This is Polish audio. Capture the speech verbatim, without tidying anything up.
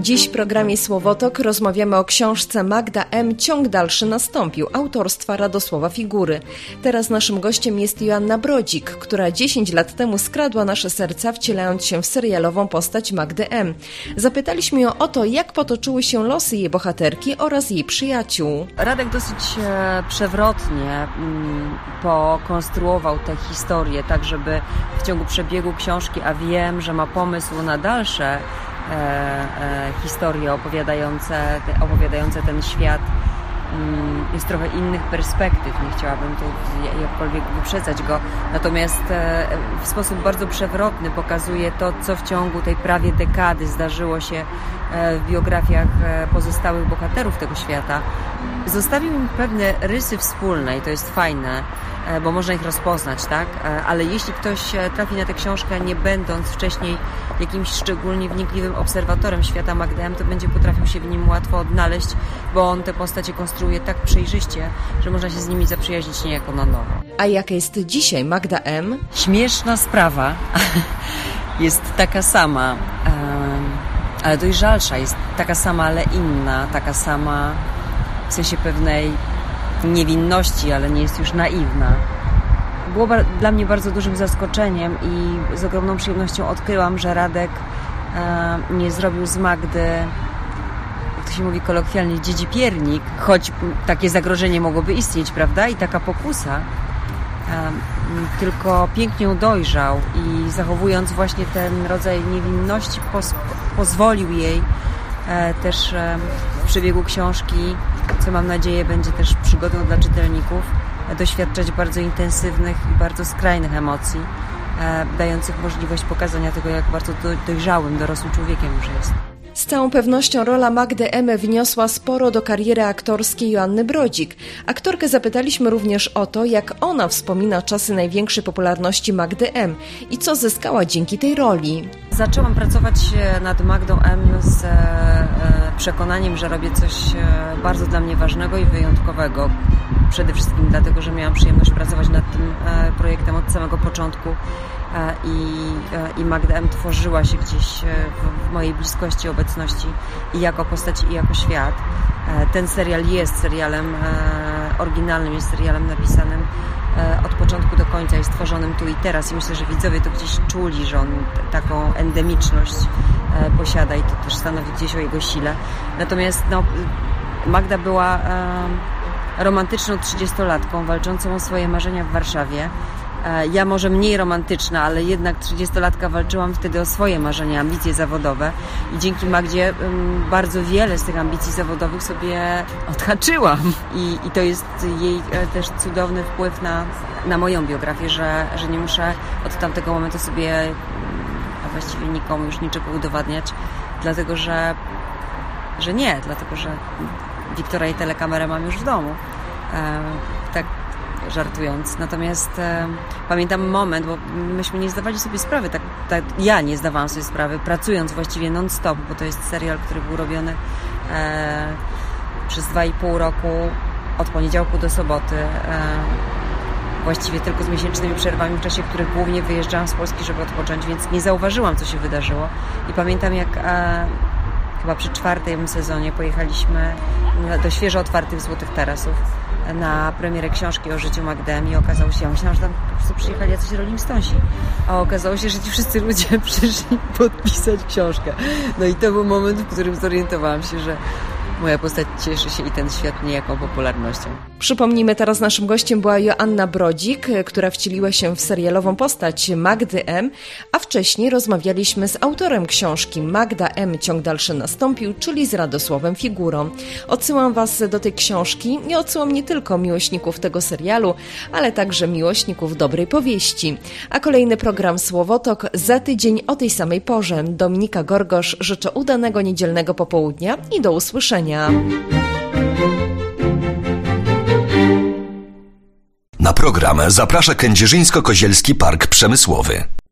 Dziś w programie Słowotok rozmawiamy o książce Magda M. Ciąg dalszy nastąpił, autorstwa Radosława Figury. Teraz naszym gościem jest Joanna Brodzik, która dziesięć lat temu skradła nasze serca, wcielając się w serialową postać Magdy M. Zapytaliśmy ją o to, jak potoczyły się losy jej bohaterki oraz jej przyjaciół. Radek dosyć e, przewrotnie mm, pokonstruował tę historię, tak żeby w ciągu przebiegu książki, a wiem, że ma pomysł na dalsze E, e, historie opowiadające, te, opowiadające ten świat mm, jest trochę innych perspektyw. Nie chciałabym tu jakkolwiek wyprzedzać go. Natomiast e, w sposób bardzo przewrotny pokazuje to, co w ciągu tej prawie dekady zdarzyło się e, w biografiach e, pozostałych bohaterów tego świata. Zostawił im pewne rysy wspólne i to jest fajne, e, bo można ich rozpoznać, tak? E, ale jeśli ktoś trafi na tę książkę, nie będąc wcześniej jakimś szczególnie wnikliwym obserwatorem świata Magdy M., to będzie potrafił się w nim łatwo odnaleźć, bo on te postacie konstruuje tak przejrzyście, że można się z nimi zaprzyjaźnić niejako na nowo. A jaka jest dzisiaj Magda M.? Śmieszna sprawa. Jest taka sama, ale dojrzalsza. Jest taka sama, ale inna. Taka sama w sensie pewnej niewinności, ale nie jest już naiwna. Było dla mnie bardzo dużym zaskoczeniem i z ogromną przyjemnością odkryłam, że Radek e, nie zrobił z Magdy, jak to się mówi kolokwialnie, dziedzipiernik, choć takie zagrożenie mogłoby istnieć, prawda? I taka pokusa, e, tylko pięknie ją dojrzał i zachowując właśnie ten rodzaj niewinności, poz, pozwolił jej e, też e, w przebiegu książki, co mam nadzieję będzie też przygodą dla czytelników, doświadczać bardzo intensywnych i bardzo skrajnych emocji, e, dających możliwość pokazania tego, jak bardzo do, dojrzałym, dorosłym człowiekiem już jest. Z całą pewnością rola Magdy M. wniosła sporo do kariery aktorskiej Joanny Brodzik. Aktorkę zapytaliśmy również o to, jak ona wspomina czasy największej popularności Magdy M. i co zyskała dzięki tej roli. Zaczęłam pracować nad Magdą M. z e, przekonaniem, że robię coś e, bardzo dla mnie ważnego i wyjątkowego. Przede wszystkim dlatego, że miałam przyjemność pracować nad tym e, projektem od samego początku e, i, e, i Magda M. tworzyła się gdzieś e, w, w mojej bliskości, obecności i jako postać, i jako świat. E, ten serial jest serialem e, oryginalnym, jest serialem napisanym e, od początku do końca, jest tworzonym tu i teraz i myślę, że widzowie to gdzieś czuli, że on t- taką endemiczność e, posiada i to też stanowi gdzieś o jego sile. Natomiast no, Magda była e, romantyczną trzydziestolatką, walczącą o swoje marzenia w Warszawie. Ja może mniej romantyczna, ale jednak trzydziestolatka walczyłam wtedy o swoje marzenia, ambicje zawodowe i dzięki Magdzie bardzo wiele z tych ambicji zawodowych sobie odhaczyłam. I, i to jest jej też cudowny wpływ na, na moją biografię, że, że nie muszę od tamtego momentu sobie, a właściwie nikomu już niczego udowadniać, dlatego że, że nie, dlatego że Wiktora i telekamerę mam już w domu. E, tak żartując. Natomiast e, pamiętam moment, bo myśmy nie zdawali sobie sprawy, tak, tak ja nie zdawałam sobie sprawy, pracując właściwie non-stop, bo to jest serial, który był robiony e, przez dwa i pół roku od poniedziałku do soboty. E, właściwie tylko z miesięcznymi przerwami, w czasie których głównie wyjeżdżałam z Polski, żeby odpocząć, więc nie zauważyłam, co się wydarzyło. I pamiętam, jak e, chyba przy czwartym sezonie pojechaliśmy do świeżo otwartych Złotych Tarasów na premierę książki o życiu Magdy M. i okazało się, ja myślałam, że tam po prostu przyjechali jacyś Rolling Stonesi, a okazało się, że ci wszyscy ludzie przyszli podpisać książkę. No i to był moment, w którym zorientowałam się, że moja postać cieszy się i ten świat niejaką popularnością. Przypomnijmy, teraz naszym gościem była Joanna Brodzik, która wcieliła się w serialową postać Magdy M., a wcześniej rozmawialiśmy z autorem książki Magda M. Ciąg dalszy nastąpił, czyli z Radosławem Figurą. Odsyłam Was do tej książki i odsyłam nie tylko miłośników tego serialu, ale także miłośników dobrej powieści. A kolejny program Słowotok za tydzień o tej samej porze. Dominika Gorgosz, życzę udanego niedzielnego popołudnia i do usłyszenia. Na program zaprasza Kędzierzyńsko-Kozielski Park Przemysłowy.